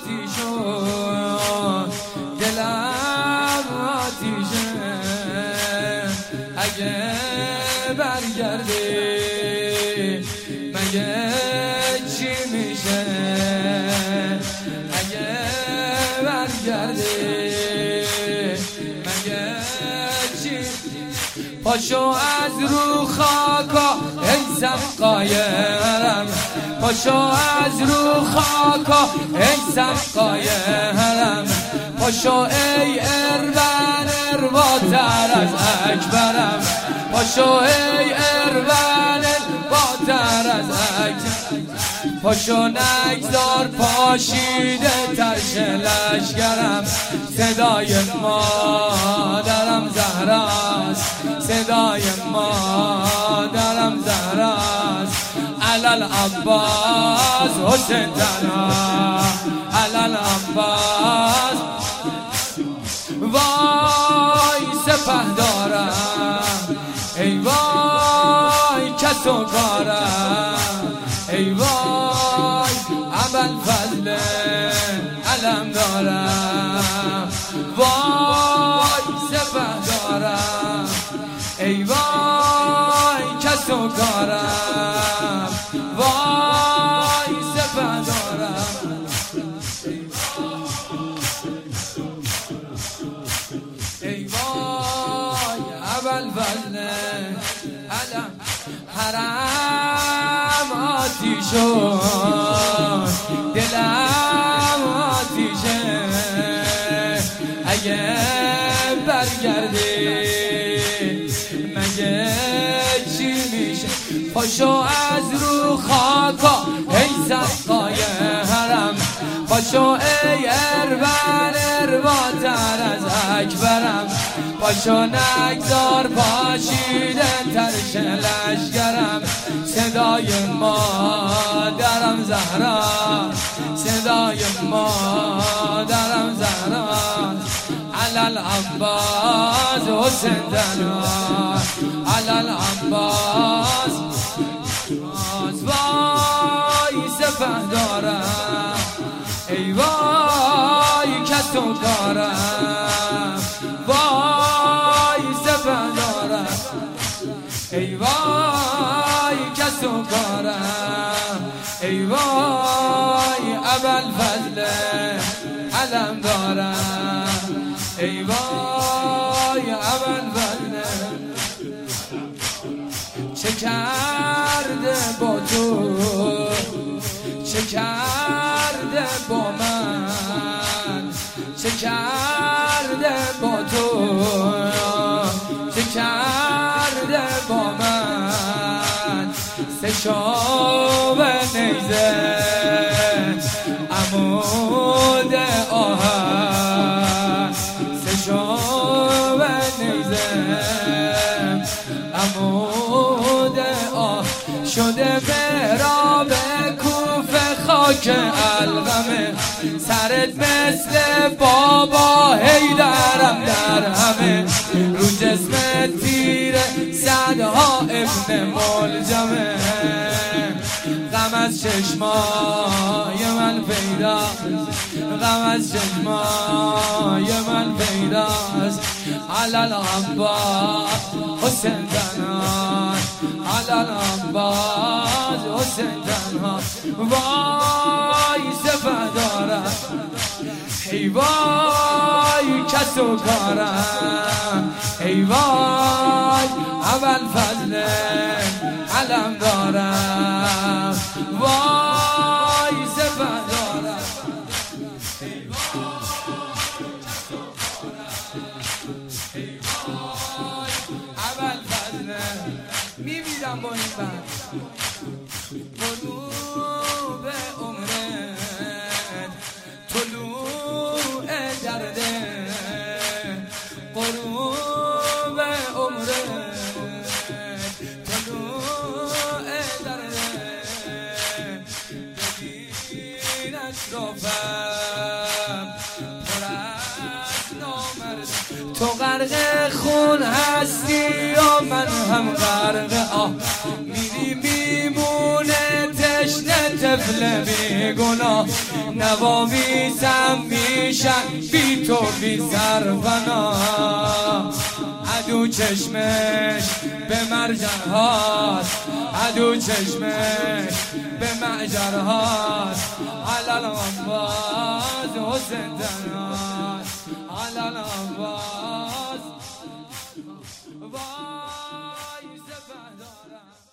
آتیشو دلم آتیشه اگه برگردی مگه چی میشه اگه برگردی مگه چی پاشو از رو خاکا ای سقایرم پاشو از رو خاکا ای سقایرم پاشو ای اربن ارواتر از اکبرم پاشو ای اربن ارواتر از اکبرم پاشو نگذار پاشیده ترش لشگرم صدای مادرم زهراست صدای مادرم زهراست علل عباس حسین تنها علل عباس وای سپهدارم ای وای کس و کارم ای وای ابوالفضل علم دارم وای سپهدارم ای وای کس و کارم وای سپهدارم ای وای ابوالفضل علم حرم آتیشو دلم آتیشه اگه برگردی مگه چی میشه پاشو از رو خاکا ای سقای حرم پاشو ای اربن ارواتر از اکبرم پاشو نگذار پاشیده ترش لشگرم صدای مادرم زهرا صدای مادرم زهرا علل عباس حسین تنها علل عباس وای سپهدارم ای وای کس و کارم وای سپهدارم ای وای کس و کارم ای وای ابوالفضل علم دارم ای وای ابوالفضل چه کرده با تو چه کرده با من چه کرده با تو چه کرده با من سه شاب نیزه عمود آهن سه شاب نیزه عمود آهن شده محراب کوفه خاک الغمه سرت مثل بابا حیدرم در همه رو جسم تیره صدها ابن ملجمه غم از چشمای من پیداست غم از چشمای من پیداست علل عباس حسین تنها علل عباس حسین تنها وای سپهدارم ای وای کس و کارم ای وای ابوالفضل علم دارم وای سپهدارم ای وای ابوالفضل میمیرم با این بند قلوب عمرت طلوع درده قلوب عمرت طلوع درده ببین اطرافم پر از نامرد تو غرق خون هستی و من هم غرق آه میری میمونه تشنه طفل بی گناه نوامیزم میشن بی تو بی سرپناه عدو چشمش به مرجر هاست عدو چشمش به معجر هاست علال آواز حسین تنهاست علال آواز وای سپهدارم